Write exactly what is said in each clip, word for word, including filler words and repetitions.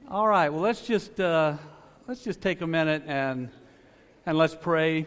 All right, well, let's just uh, let's just take a minute and and let's pray.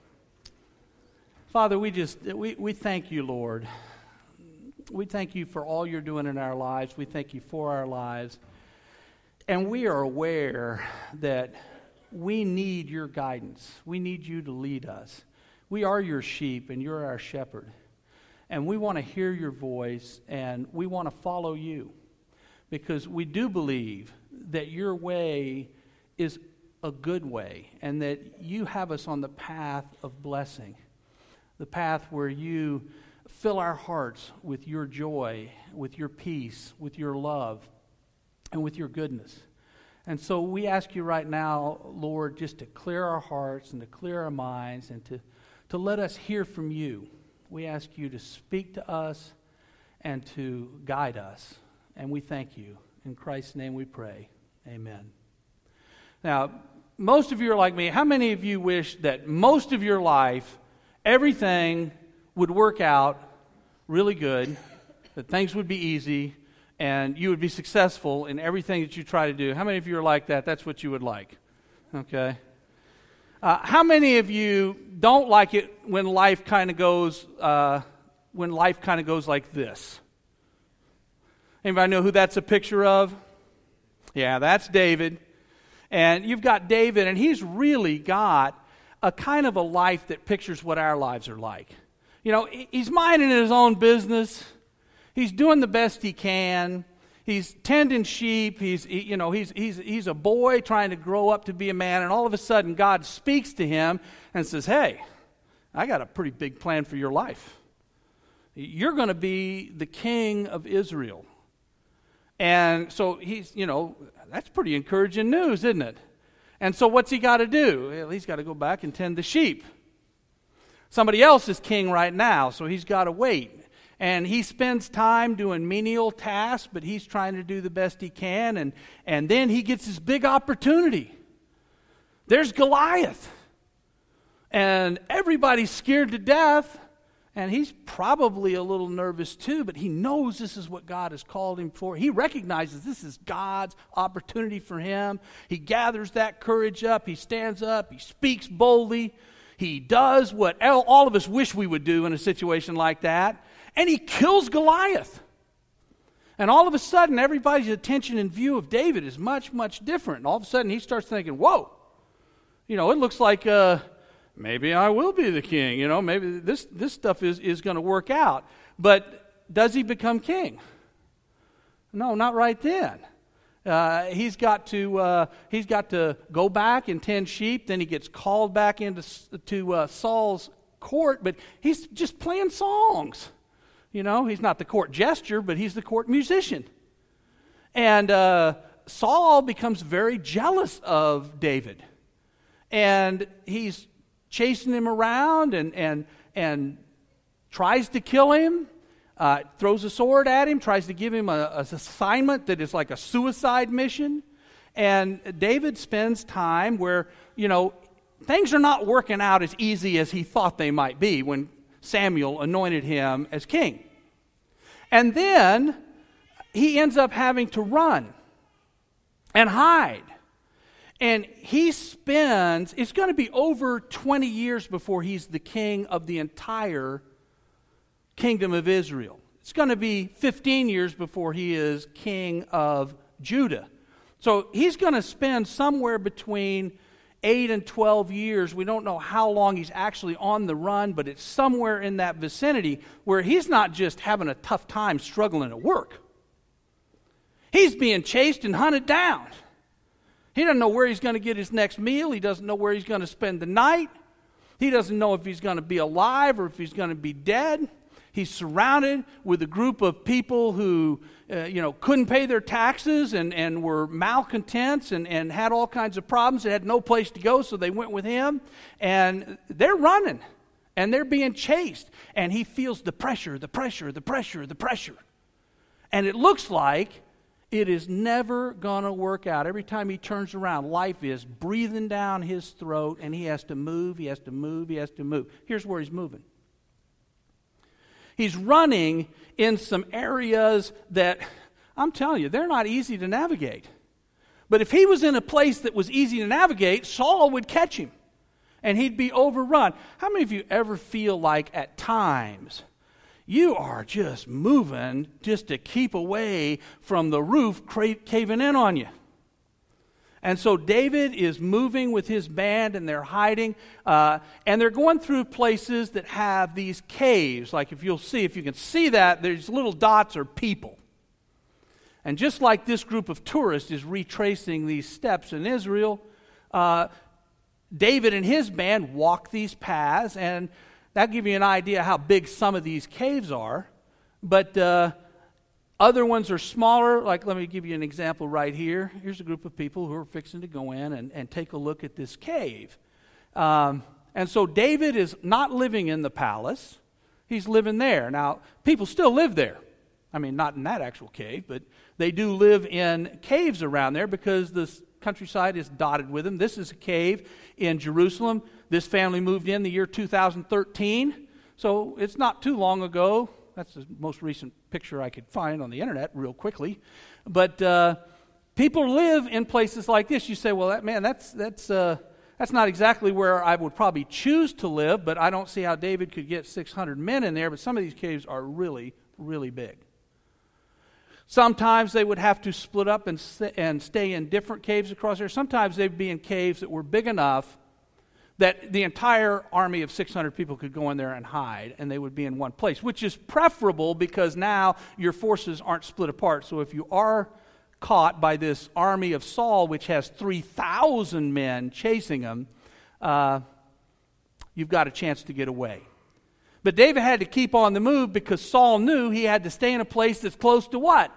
Father, we just we, we thank you, Lord. We thank you for all you're doing in our lives. We thank you for our lives. And we are aware that we need your guidance. We need you to lead us. We are your sheep and you're our shepherd. And we want to hear your voice and we want to follow you. Because we do believe that your way is a good way and that you have us on the path of blessing, the path where you fill our hearts with your joy, with your peace, with your love, and with your goodness. And so we ask you right now, Lord, just to clear our hearts and to clear our minds and to, to let us hear from you. We ask you to speak to us and to guide us. And we thank you. In Christ's name we pray. Amen. Now, most of you are like me. How many of you wish that most of your life, everything would work out really good, that things would be easy, and you would be successful in everything that you try to do? How many of you are like that? That's what you would like. Okay. Uh, how many of you don't like it when life kind of goes, uh, when life kind of goes like this? Anybody know who that's a picture of? Yeah, that's David. And you've got David, and he's really got a kind of a life that pictures what our lives are like. You know, he's minding his own business. He's doing the best he can. He's tending sheep. He's, you know, he's he's he's a boy trying to grow up to be a man, and all of a sudden God speaks to him and says, "Hey, I got a pretty big plan for your life. You're going to be the king of Israel." And so he's, you know, that's pretty encouraging news, isn't it? And so what's he got to do? Well, he's got to go back and tend the sheep. Somebody else is king right now, so he's got to wait. And he spends time doing menial tasks, but he's trying to do the best he can. And, and then he gets this big opportunity. There's Goliath. And everybody's scared to death. And he's probably a little nervous too, but he knows this is what God has called him for. He recognizes this is God's opportunity for him. He gathers that courage up. He stands up. He speaks boldly. He does what all of us wish we would do in a situation like that. And he kills Goliath. And all of a sudden, everybody's attention and view of David is much, much different. And all of a sudden, he starts thinking, whoa, you know, it looks like... Uh, Maybe I will be the king, you know, maybe this, this stuff is, is going to work out. But does he become king? No, not right then. Uh, he's got to uh, he's got to go back and tend sheep. Then he gets called back into to uh, Saul's court, but he's just playing songs. You know, he's not the court jester, but he's the court musician. And uh, Saul becomes very jealous of David. And he's chasing him around and and and tries to kill him, uh, throws a sword at him, tries to give him a, a assignment that is like a suicide mission. And David spends time where, you know, things are not working out as easy as he thought they might be when Samuel anointed him as king. And then he ends up having to run and hide. And he spends, it's going to be over twenty years before he's the king of the entire kingdom of Israel. It's going to be fifteen years before he is king of Judah. So he's going to spend somewhere between eight and twelve years. We don't know how long he's actually on the run, but it's somewhere in that vicinity where he's not just having a tough time struggling at work. He's being chased and hunted down. He doesn't know where he's going to get his next meal. He doesn't know where he's going to spend the night. He doesn't know if he's going to be alive or if he's going to be dead. He's surrounded with a group of people who, uh, you know, couldn't pay their taxes and, and were malcontents and, and had all kinds of problems. They had no place to go, so they went with him. And they're running, and they're being chased. And he feels the pressure, the pressure, the pressure, the pressure. And it looks like it is never going to work out. Every time he turns around, life is breathing down his throat, and he has to move, he has to move, he has to move. Here's where he's moving. He's running in some areas that, I'm telling you, they're not easy to navigate. But if he was in a place that was easy to navigate, Saul would catch him, and he'd be overrun. How many of you ever feel like at times you are just moving just to keep away from the roof cra- caving in on you? And so David is moving with his band, and they're hiding, uh, and they're going through places that have these caves. Like if you'll see, if you can see that, there's little dots are people. And just like this group of tourists is retracing these steps in Israel, uh, David and his band walk these paths, and that'll give you an idea how big some of these caves are. But uh, other ones are smaller. Like, let me give you an example right here. Here's a group of people who are fixing to go in and, and take a look at this cave. Um, and so David is not living in the palace. He's living there. Now, people still live there. I mean, not in that actual cave, but they do live in caves around there because the countryside is dotted with them. This is a cave in Jerusalem. This family moved in the year two thousand thirteen, so it's not too long ago. That's the most recent picture I could find on the internet real quickly. But uh, people live in places like this. You say, well, that, man, that's that's uh, that's not exactly where I would probably choose to live, but I don't see how David could get six hundred men in there. But some of these caves are really, really big. Sometimes they would have to split up and, st- and stay in different caves across there. Sometimes they'd be in caves that were big enough that the entire army of six hundred people could go in there and hide, and they would be in one place, which is preferable because now your forces aren't split apart. So if you are caught by this army of Saul, which has three thousand men chasing him, uh, you've got a chance to get away. But David had to keep on the move because Saul knew he had to stay in a place that's close to what?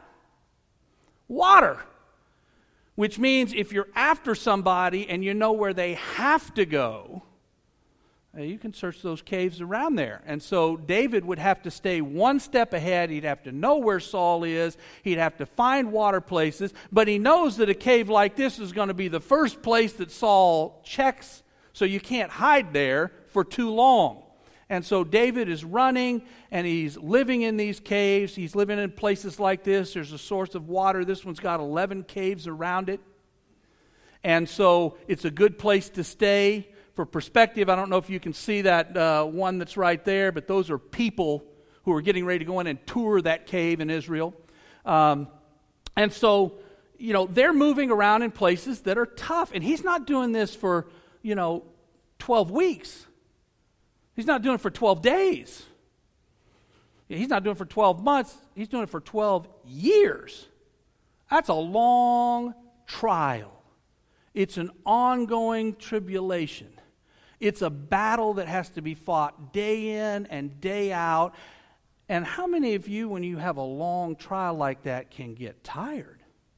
Water. Which means if you're after somebody and you know where they have to go, you can search those caves around there. And so David would have to stay one step ahead. He'd have to know where Saul is. He'd have to find water places. But he knows that a cave like this is going to be the first place that Saul checks, so you can't hide there for too long. And so David is running, and he's living in these caves. He's living in places like this. There's a source of water. This one's got eleven caves around it. And so it's a good place to stay. For perspective, I don't know if you can see that uh, one that's right there, but those are people who are getting ready to go in and tour that cave in Israel. Um, and so, you know, they're moving around in places that are tough. And he's not doing this for, you know, twelve weeks. He's not doing it for twelve days. He's not doing it for twelve months. He's doing it for twelve years. That's a long trial. It's an ongoing tribulation. It's a battle that has to be fought day in and day out. And how many of you, when you have a long trial like that, can get tired?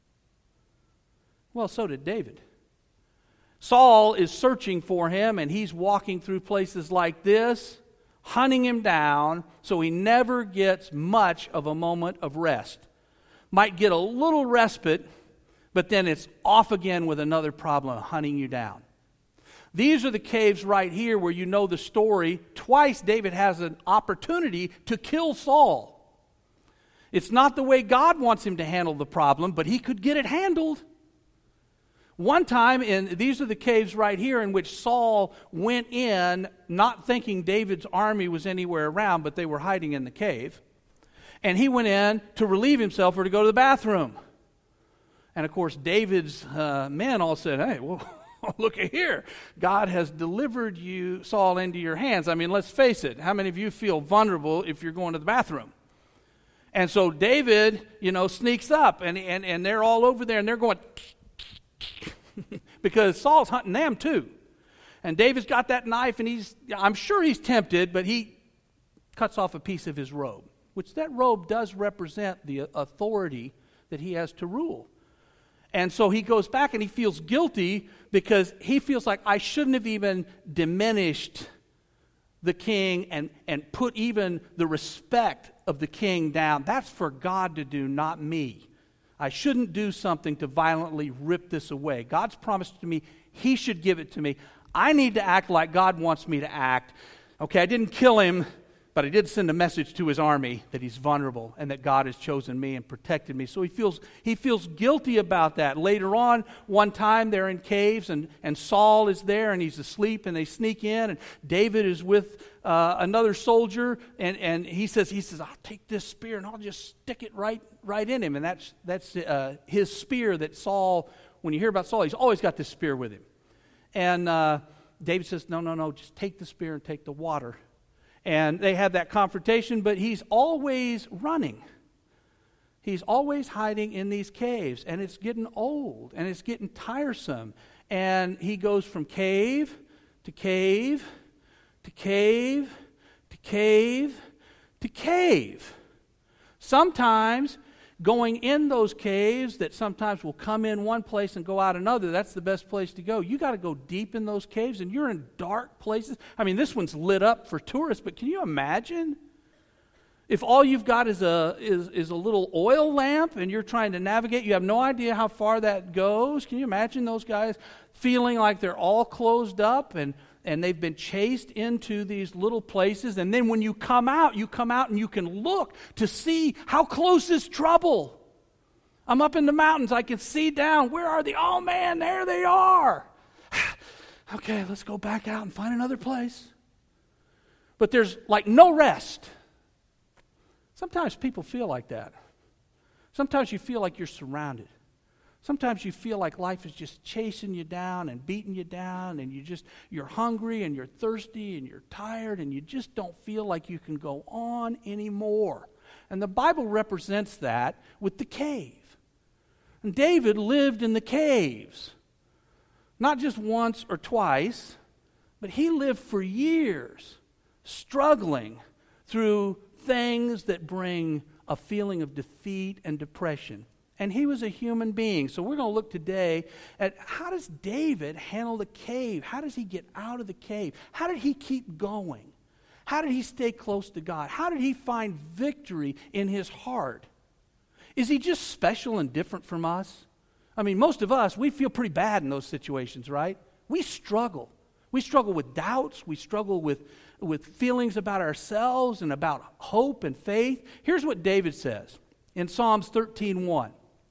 Well, so did David. Saul is searching for him, and he's walking through places like this, hunting him down, so he never gets much of a moment of rest. Might get a little respite, but then it's off again with another problem, hunting you down. These are the caves right here where you know the story. Twice David has an opportunity to kill Saul. It's not the way God wants him to handle the problem, but he could get it handled. One time, in these are the caves right here in which Saul went in, not thinking David's army was anywhere around, but they were hiding in the cave. And he went in to relieve himself or to go to the bathroom. And of course, David's uh, men all said, hey, well, look at here. God has delivered you, Saul, into your hands. I mean, let's face it. How many of you feel vulnerable if you're going to the bathroom? And so David, you know, sneaks up, and, and, and they're all over there, and they're going... because Saul's hunting them too. And David's got that knife, and he's, I'm sure he's tempted, but he cuts off a piece of his robe, which that robe does represent the authority that he has to rule. And so he goes back and he feels guilty because he feels like I shouldn't have even diminished the king and, and put even the respect of the king down. That's for God to do, not me. I shouldn't do something to violently rip this away. God's promised to me, he should give it to me. I need to act like God wants me to act. Okay, I didn't kill him, But I did send a message to his army that he's vulnerable and that God has chosen me and protected me. So he feels he feels guilty about that. Later on, one time they're in caves and, and Saul is there and he's asleep and they sneak in and David is with uh, another soldier and, and he says, he says, I'll take this spear and I'll just stick it right right in him. And that's, that's uh, his spear that Saul, when you hear about Saul, he's always got this spear with him. And uh, David says, no, no, no, just take the spear and take the water. And they have that confrontation, but he's always running. He's always hiding in these caves, and it's getting old, and it's getting tiresome. And he goes from cave to cave to cave to cave to cave. Sometimes going in those caves that sometimes will come in one place and go out another, that's the best place to go. You got to go deep in those caves, and you're in dark places. I mean, this one's lit up for tourists, but can you imagine if all you've got is a is, is a little oil lamp and you're trying to navigate? You have no idea how far that goes. Can you imagine those guys feeling like they're all closed up and and they've been chased into these little places, and then when you come out, you come out and you can look to see how close is trouble. I'm up in the mountains, I can see down. Where are they? Oh man, there they are. Okay, let's go back out and find another place. But there's like no rest. Sometimes people feel like that. Sometimes you feel like you're surrounded. Sometimes you feel like life is just chasing you down and beating you down, and you just, you're hungry and you're thirsty and you're tired and you just don't feel like you can go on anymore. And the Bible represents that with the cave. And David lived in the caves. Not just once or twice, but he lived for years struggling through things that bring a feeling of defeat and depression. And he was a human being. So we're going to look today at how does David handle the cave? How does he get out of the cave? How did he keep going? How did he stay close to God? How did he find victory in his heart? Is he just special and different from us? I mean, most of us, we feel pretty bad in those situations, right? We struggle. We struggle with doubts. We struggle with, with feelings about ourselves and about hope and faith. Here's what David says in Psalms thirteen one.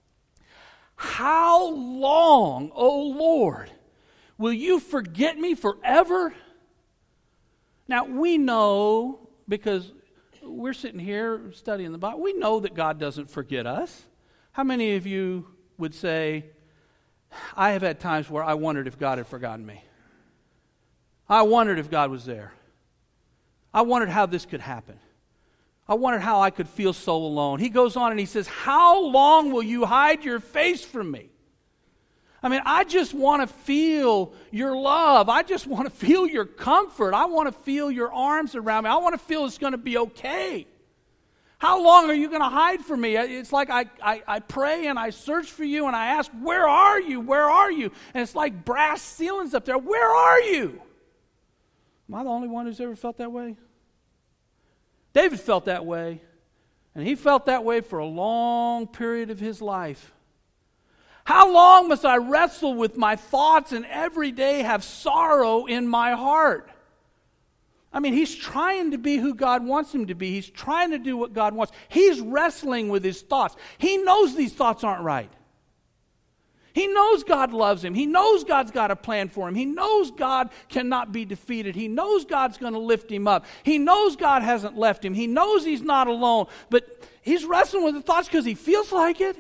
How long, O Lord, will you forget me forever? Now, we know, because we're sitting here studying the Bible, we know that God doesn't forget us. How many of you would say, I have had times where I wondered if God had forgotten me. I wondered if God was there. I wondered how this could happen. I wondered how I could feel so alone. He goes on and he says, how long will you hide your face from me? I mean, I just want to feel your love. I just want to feel your comfort. I want to feel your arms around me. I want to feel it's going to be okay. How long are you going to hide from me? It's like I, I, I pray and I search for you and I ask, where are you? Where are you? And it's like brass ceilings up there. Where are you? Am I the only one who's ever felt that way? David felt that way, and he felt that way for a long period of his life. How long must I wrestle with my thoughts and every day have sorrow in my heart? I mean, he's trying to be who God wants him to be. He's trying to do what God wants. He's wrestling with his thoughts. He knows these thoughts aren't right. He knows God loves him. He knows God's got a plan for him. He knows God cannot be defeated. He knows God's going to lift him up. He knows God hasn't left him. He knows he's not alone. But he's wrestling with the thoughts because he feels like it.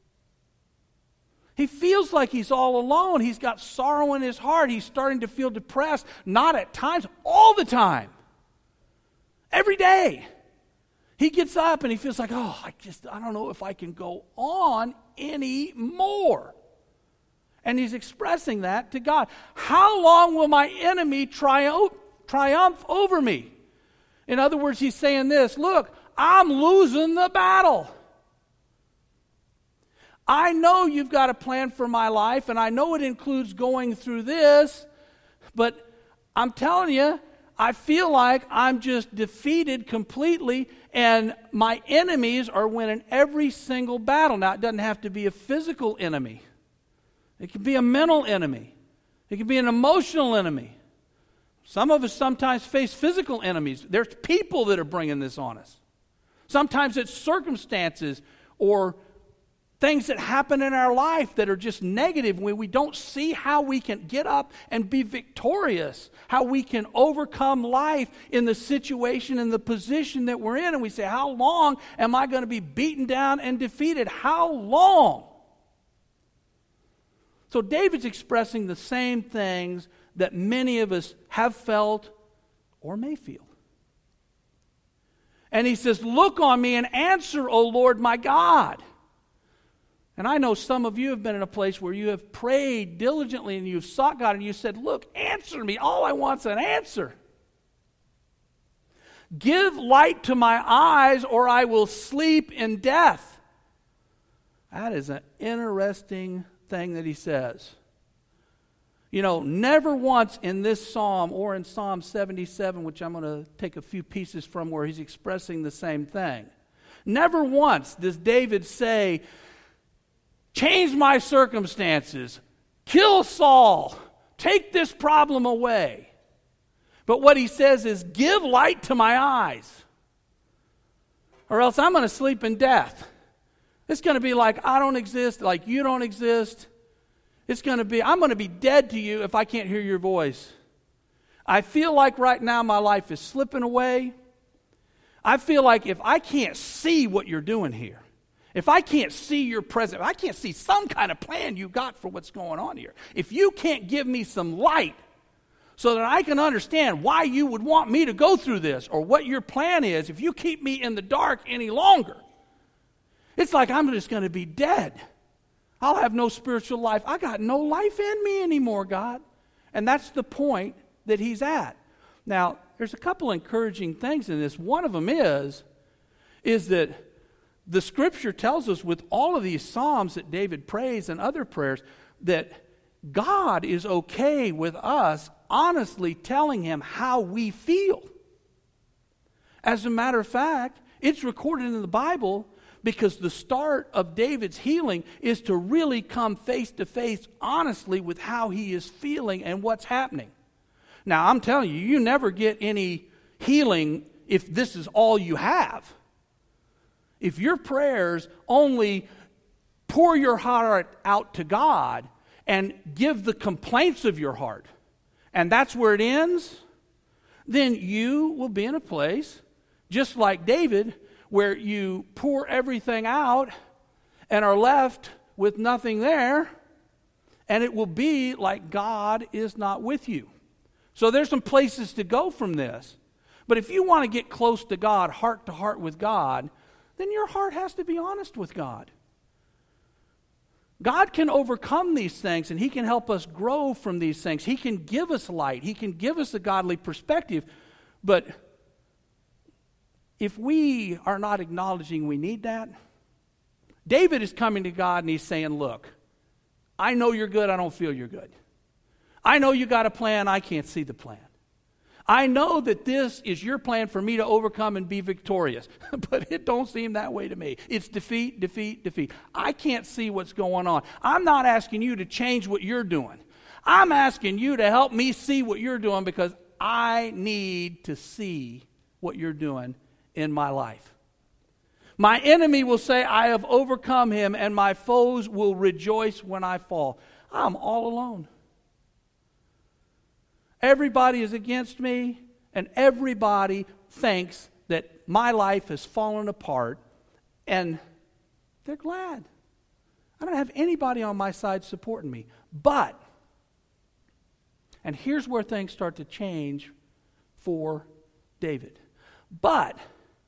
He feels like he's all alone. He's got sorrow in his heart. He's starting to feel depressed. Not at times, all the time. Every day. He gets up and he feels like, oh, I just, I don't know if I can go on anymore. And he's expressing that to God. How long will my enemy triumph, triumph over me? In other words, he's saying this, look, I'm losing the battle. I know you've got a plan for my life, and I know it includes going through this, but I'm telling you, I feel like I'm just defeated completely, and my enemies are winning every single battle. Now, it doesn't have to be a physical enemy. It can be a mental enemy. It can be an emotional enemy. Some of us sometimes face physical enemies. There's people that are bringing this on us. Sometimes it's circumstances or things that happen in our life that are just negative when we don't see how we can get up and be victorious, how we can overcome life in the situation and the position that we're in. And we say, how long am I going to be beaten down and defeated? How long? So David's expressing the same things that many of us have felt or may feel. And he says, look on me and answer, O Lord my God. And I know some of you have been in a place where you have prayed diligently and you've sought God and you said, look, answer me. All I want is an answer. Give light to my eyes or I will sleep in death. That is an interesting thing that he says. You know, never once in this psalm or in Psalm seventy-seven, which I'm going to take a few pieces from where he's expressing the same thing. Never once does David say, change my circumstances, kill Saul, take this problem away. But what he says is, give light to my eyes, or else I'm going to sleep in death. It's going to be like I don't exist, like you don't exist. It's going to be, I'm going to be dead to you if I can't hear your voice. I feel like right now my life is slipping away. I feel like if I can't see what you're doing here, if I can't see your presence, if I can't see some kind of plan you got for what's going on here, if you can't give me some light so that I can understand why you would want me to go through this or what your plan is, if you keep me in the dark any longer, it's like I'm just going to be dead. I'll have no spiritual life. I got no life in me anymore, God. And that's the point that he's at. Now, there's a couple encouraging things in this. One of them is, is that the Scripture tells us with all of these Psalms that David prays and other prayers that God is okay with us honestly telling him how we feel. As a matter of fact, it's recorded in the Bible because the start of David's healing is to really come face to face honestly with how he is feeling and what's happening. Now, I'm telling you, you never get any healing if this is all you have. If your prayers only pour your heart out to God and give the complaints of your heart, and that's where it ends, then you will be in a place, just like David, where you pour everything out and are left with nothing there, and it will be like God is not with you. So there's some places to go from this. But if you want to get close to God, heart to heart with God, then your heart has to be honest with God. God can overcome these things, and he can help us grow from these things. He can give us light. He can give us a godly perspective. But if we are not acknowledging we need that, David is coming to God and he's saying, look, I know you're good, I don't feel you're good. I know you got a plan, I can't see the plan. I know that this is your plan for me to overcome and be victorious, but it don't seem that way to me. It's defeat, defeat, defeat. I can't see what's going on. I'm not asking you to change what you're doing. I'm asking you to help me see what you're doing because I need to see what you're doing in my life. My enemy will say, I have overcome him, and my foes will rejoice when I fall. I'm all alone. Everybody is against me, and everybody thinks that my life has fallen apart, and they're glad. I don't have anybody on my side supporting me. But, and here's where things start to change for David. But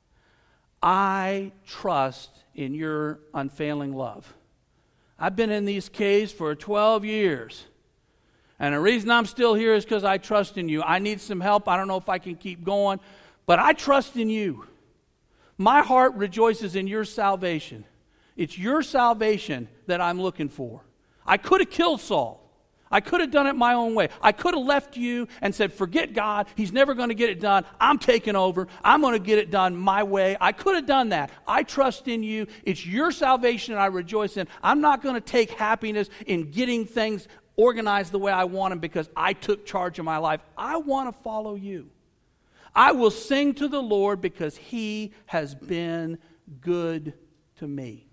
I trust in your unfailing love. I've been in these caves for twelve years. And the reason I'm still here is because I trust in you. I need some help. I don't know if I can keep going. But I trust in you. My heart rejoices in your salvation. It's your salvation that I'm looking for. I could have killed Saul. I could have done it my own way. I could have left you and said, forget God. He's never going to get it done. I'm taking over. I'm going to get it done my way. I could have done that. I trust in you. It's your salvation I rejoice in. I'm not going to take happiness in getting things organized the way I want them because I took charge of my life. I want to follow you. I will sing to the Lord because he has been good to me.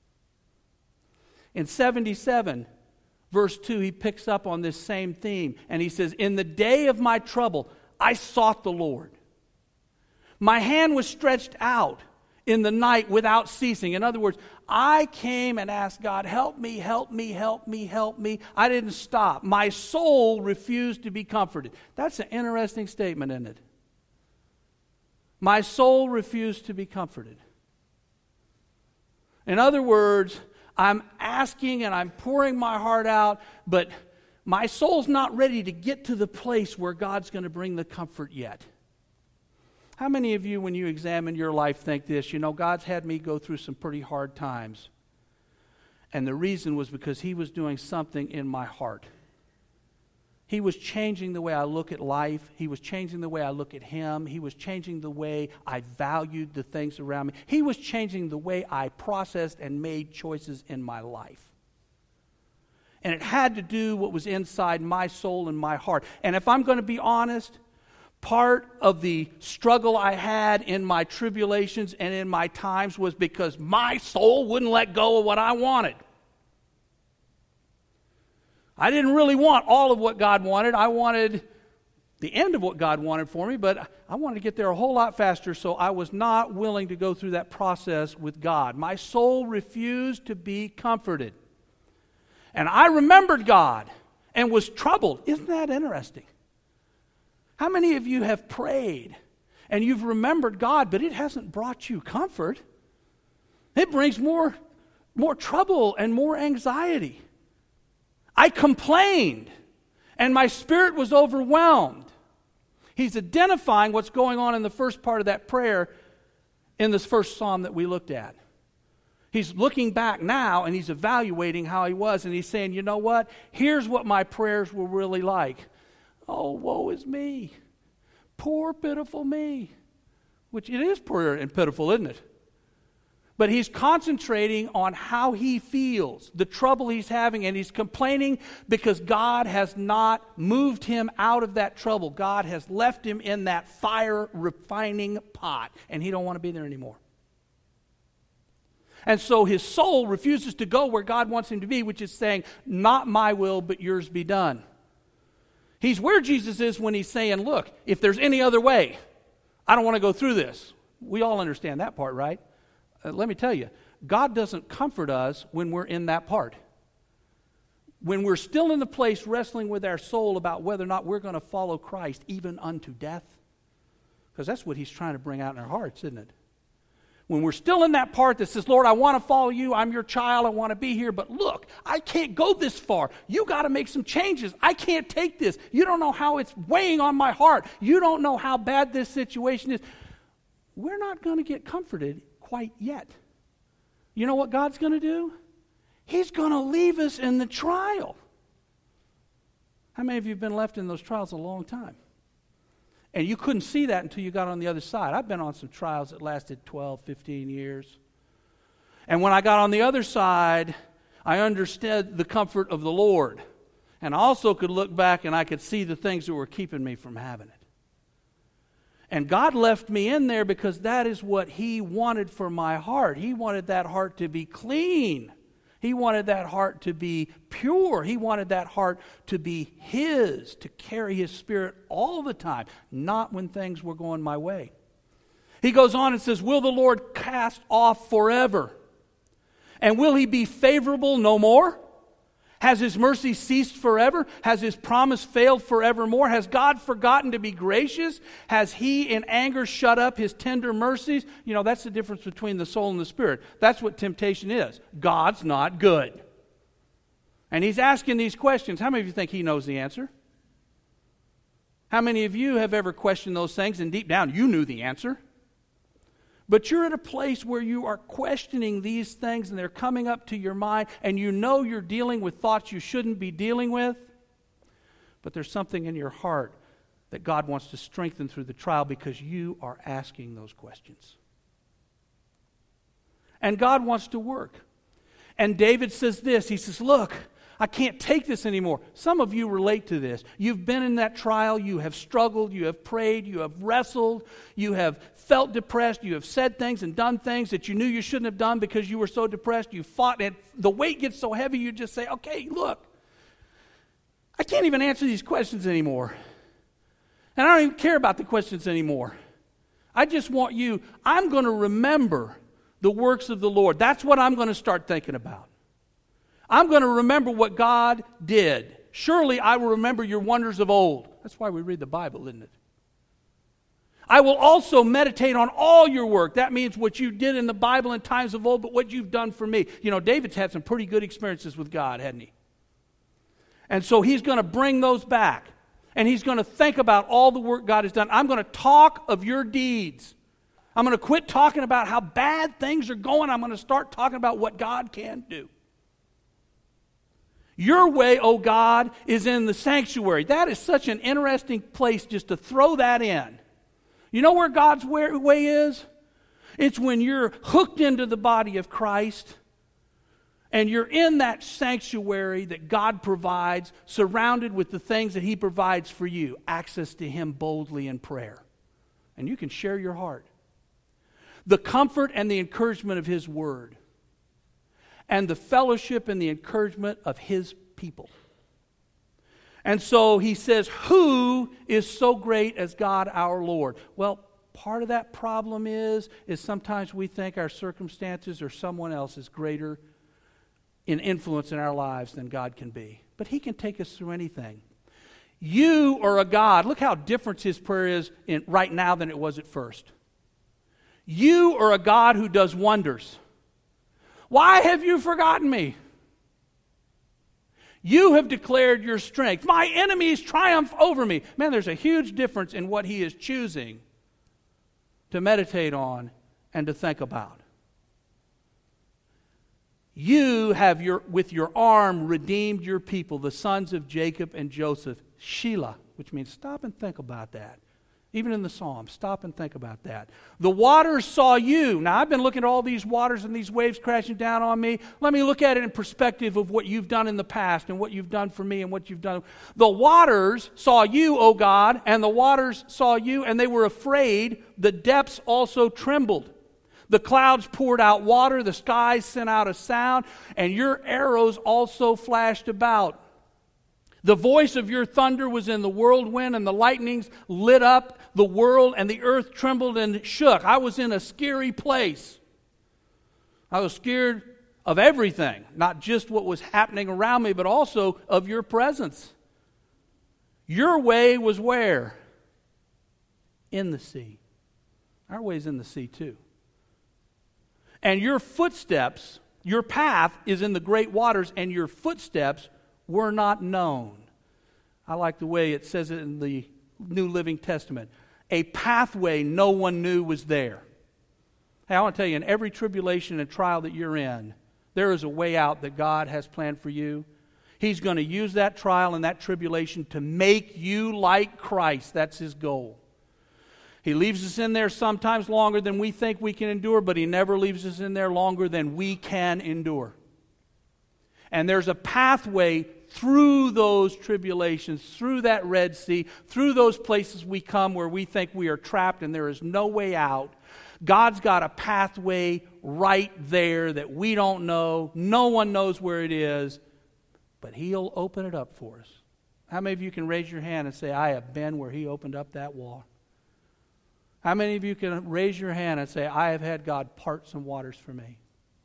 In seventy-seven, verse two, he picks up on this same theme, and he says, in the day of my trouble, I sought the Lord. My hand was stretched out in the night without ceasing. In other words, I came and asked God, help me, help me, help me, help me. I didn't stop. My soul refused to be comforted. That's an interesting statement, isn't it? My soul refused to be comforted. In other words, I'm asking and I'm pouring my heart out, but my soul's not ready to get to the place where God's going to bring the comfort yet. How many of you, when you examine your life, think this, you know, God's had me go through some pretty hard times. And the reason was because he was doing something in my heart. He was changing the way I look at life. He was changing the way I look at him. He was changing the way I valued the things around me. He was changing the way I processed and made choices in my life. And it had to do what was inside my soul and my heart. And if I'm going to be honest, part of the struggle I had in my tribulations and in my times was because my soul wouldn't let go of what I wanted. I didn't really want all of what God wanted. I wanted the end of what God wanted for me, but I wanted to get there a whole lot faster, so I was not willing to go through that process with God. My soul refused to be comforted. And I remembered God and was troubled. Isn't that interesting? How many of you have prayed and you've remembered God, but it hasn't brought you comfort? It brings more, more trouble and more anxiety. I complained, and my spirit was overwhelmed. He's identifying what's going on in the first part of that prayer in this first psalm that we looked at. He's looking back now, and he's evaluating how he was, and he's saying, you know what? Here's what my prayers were really like. Oh, woe is me. Poor, pitiful me. Which it is poor and pitiful, isn't it? But he's concentrating on how he feels, the trouble he's having, and he's complaining because God has not moved him out of that trouble. God has left him in that fire refining pot, and he don't want to be there anymore. And so his soul refuses to go where God wants him to be, which is saying, not my will, but yours be done. He's where Jesus is when he's saying, look, if there's any other way, I don't want to go through this. We all understand that part, right? Uh, let me tell you, God doesn't comfort us when we're in that part. When we're still in the place wrestling with our soul about whether or not we're going to follow Christ even unto death. Because that's what he's trying to bring out in our hearts, isn't it? When we're still in that part that says, Lord, I want to follow you. I'm your child. I want to be here. But look, I can't go this far. You got to make some changes. I can't take this. You don't know how it's weighing on my heart. You don't know how bad this situation is. We're not going to get comforted quite yet. You know what God's going to do? He's going to leave us in the trial. How many of you have been left in those trials a long time? And you couldn't see that until you got on the other side. I've been on some trials that lasted twelve, fifteen years. And when I got on the other side, I understood the comfort of the Lord. And I also could look back and I could see the things that were keeping me from having it. And God left me in there because that is what he wanted for my heart. He wanted that heart to be clean. He wanted that heart to be pure. He wanted that heart to be his, to carry his spirit all the time, not when things were going my way. He goes on and says, will the Lord cast off forever? And will he be favorable no more? Has his mercy ceased forever? Has his promise failed forevermore? Has God forgotten to be gracious? Has he in anger shut up his tender mercies? You know, that's the difference between the soul and the spirit. That's what temptation is. God's not good. And he's asking these questions. How many of you think he knows the answer? How many of you have ever questioned those things and deep down you knew the answer? But you're at a place where you are questioning these things and they're coming up to your mind and you know you're dealing with thoughts you shouldn't be dealing with. But there's something in your heart that God wants to strengthen through the trial because you are asking those questions. And God wants to work. And David says this, he says, look, I can't take this anymore. Some of you relate to this. You've been in that trial. You have struggled. You have prayed. You have wrestled. You have felt depressed. You have said things and done things that you knew you shouldn't have done because you were so depressed. You fought, and the weight gets so heavy you just say, okay, look, I can't even answer these questions anymore. And I don't even care about the questions anymore. I just want you, I'm going to remember the works of the Lord. That's what I'm going to start thinking about. I'm going to remember what God did. Surely I will remember your wonders of old. That's why we read the Bible, isn't it? I will also meditate on all your work. That means what you did in the Bible in times of old, but what you've done for me. You know, David's had some pretty good experiences with God, hadn't he? And so he's going to bring those back. And he's going to think about all the work God has done. I'm going to talk of your deeds. I'm going to quit talking about how bad things are going. I'm going to start talking about what God can do. Your way, O God, is in the sanctuary. That is such an interesting place just to throw that in. You know where God's way is? It's when you're hooked into the body of Christ and you're in that sanctuary that God provides, surrounded with the things that He provides for you, access to Him boldly in prayer. And you can share your heart. The comfort and the encouragement of His Word. And the fellowship and the encouragement of His people. And so he says, who is so great as God our Lord? Well, part of that problem is, is sometimes we think our circumstances or someone else is greater in influence in our lives than God can be. But He can take us through anything. You are a God. Look how different his prayer is in, right now than it was at first. You are a God who does wonders. Why have you forgotten me? You have declared your strength. My enemies triumph over me. Man, there's a huge difference in what he is choosing to meditate on and to think about. You have your, with your arm redeemed your people, the sons of Jacob and Joseph. Shelah, which means stop and think about that. Even in the Psalms, stop and think about that. The waters saw you. Now, I've been looking at all these waters and these waves crashing down on me. Let me look at it in perspective of what you've done in the past and what you've done for me and what you've done. The waters saw you, O God, and the waters saw you, and they were afraid. The depths also trembled. The clouds poured out water. The skies sent out a sound, and your arrows also flashed about. The voice of your thunder was in the whirlwind, and the lightnings lit up the world, and the earth trembled and shook. I was in a scary place. I was scared of everything, not just what was happening around me, but also of your presence. Your way was where? In the sea. Our way's in the sea too. And your footsteps, your path is in the great waters, and your footsteps were not known. I like the way it says it in the New Living Testament. A pathway no one knew was there. Hey, I want to tell you, in every tribulation and trial that you're in, there is a way out that God has planned for you. He's going to use that trial and that tribulation to make you like Christ. That's His goal. He leaves us in there sometimes longer than we think we can endure, but He never leaves us in there longer than we can endure. And there's a pathway through those tribulations, through that Red Sea, through those places we come where we think we are trapped and there is no way out. God's got a pathway right there that we don't know. No one knows where it is, but He'll open it up for us. How many of you can raise your hand and say, I have been where He opened up that wall? How many of you can raise your hand and say, I have had God part some waters for me?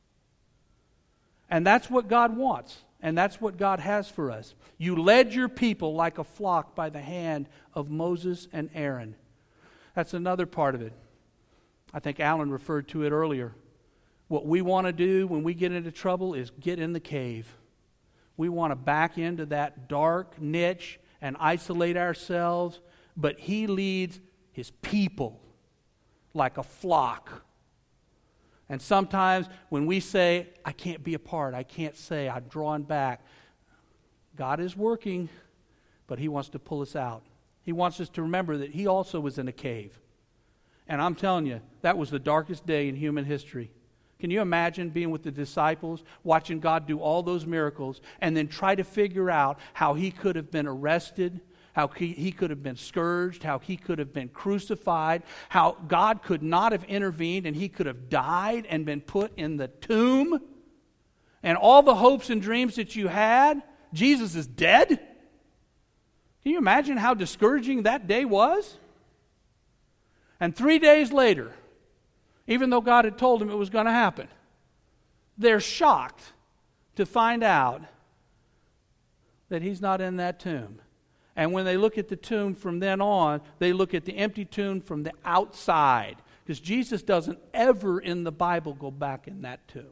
And that's what God wants. And that's what God has for us. You led your people like a flock by the hand of Moses and Aaron. That's another part of it. I think Alan referred to it earlier. What we want to do when we get into trouble is get in the cave. We want to back into that dark niche and isolate ourselves. But He leads His people like a flock. And sometimes when we say, I can't be a part, I can't say, I'm drawn back, God is working, but He wants to pull us out. He wants us to remember that He also was in a cave. And I'm telling you, that was the darkest day in human history. Can you imagine being with the disciples, watching God do all those miracles, and then try to figure out how he could have been arrested, how he, he could have been scourged, how he could have been crucified, how God could not have intervened and he could have died and been put in the tomb, and all the hopes and dreams that you had, Jesus is dead? Can you imagine how discouraging that day was? And three days later, even though God had told them it was going to happen, they're shocked to find out that he's not in that tomb. And when they look at the tomb from then on, they look at the empty tomb from the outside. Because Jesus doesn't ever in the Bible go back in that tomb.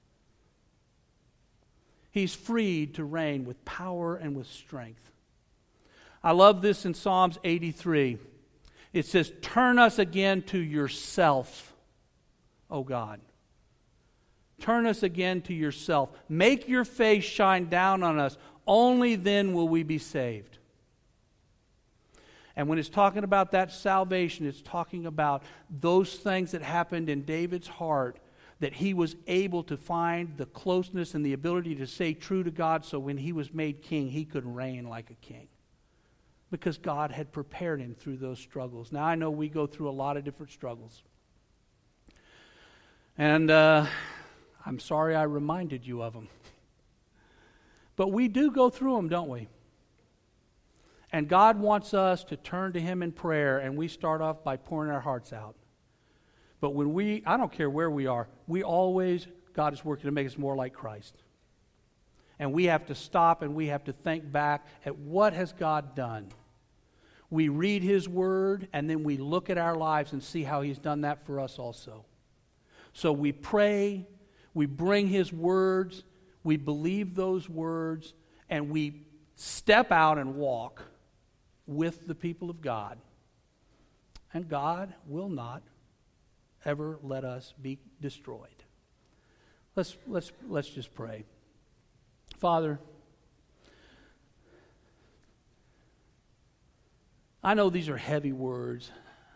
He's freed to reign with power and with strength. I love this in Psalms eighty-three. It says, turn us again to yourself, O God. Turn us again to yourself. Make your face shine down on us. Only then will we be saved. And when it's talking about that salvation, it's talking about those things that happened in David's heart, that he was able to find the closeness and the ability to stay true to God, so when he was made king, he could reign like a king. Because God had prepared him through those struggles. Now, I know we go through a lot of different struggles. And uh, I'm sorry I reminded you of them. But we do go through them, don't we? And God wants us to turn to him in prayer, and we start off by pouring our hearts out. But when we, I don't care where we are, we always, God is working to make us more like Christ. And we have to stop and we have to think back at what has God done. We read his word and then we look at our lives and see how he's done that for us also. So we pray, we bring his words, we believe those words, and we step out and walk with the people of God. And God will not ever let us be destroyed. Let's let's let's just pray. Father, I know these are heavy words,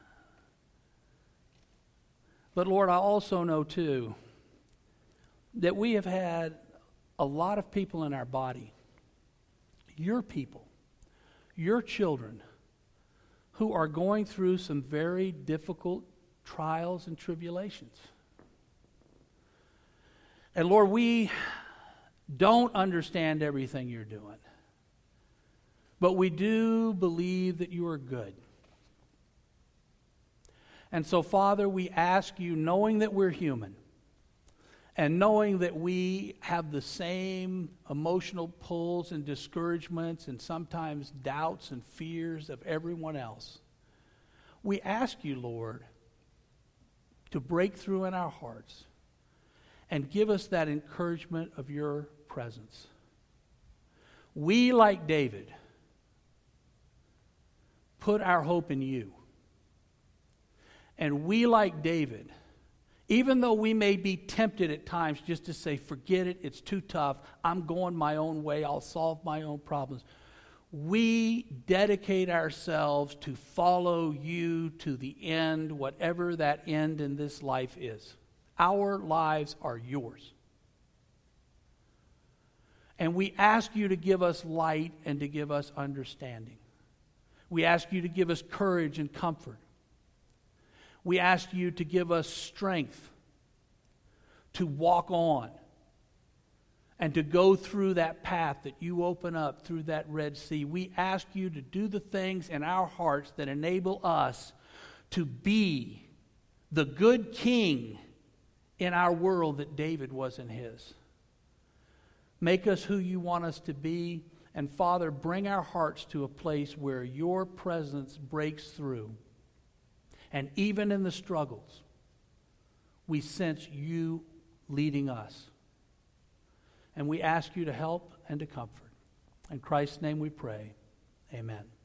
but Lord, I also know too that we have had a lot of people in our body, your people, your children, who are going through some very difficult trials and tribulations. And Lord, we don't understand everything you're doing, but we do believe that you are good. And so, Father, we ask you, knowing that we're human, and knowing that we have the same emotional pulls and discouragements and sometimes doubts and fears of everyone else, we ask you, Lord, to break through in our hearts and give us that encouragement of your presence. We, like David, put our hope in you. And we, like David, even though we may be tempted at times just to say, forget it, it's too tough, I'm going my own way, I'll solve my own problems, we dedicate ourselves to follow you to the end, whatever that end in this life is. Our lives are yours. And we ask you to give us light and to give us understanding. We ask you to give us courage and comfort. We ask you to give us strength to walk on and to go through that path that you open up through that Red Sea. We ask you to do the things in our hearts that enable us to be the good king in our world that David was in his. Make us who you want us to be. And Father, bring our hearts to a place where your presence breaks through. And even in the struggles, we sense you leading us. And we ask you to help and to comfort. In Christ's name we pray. Amen.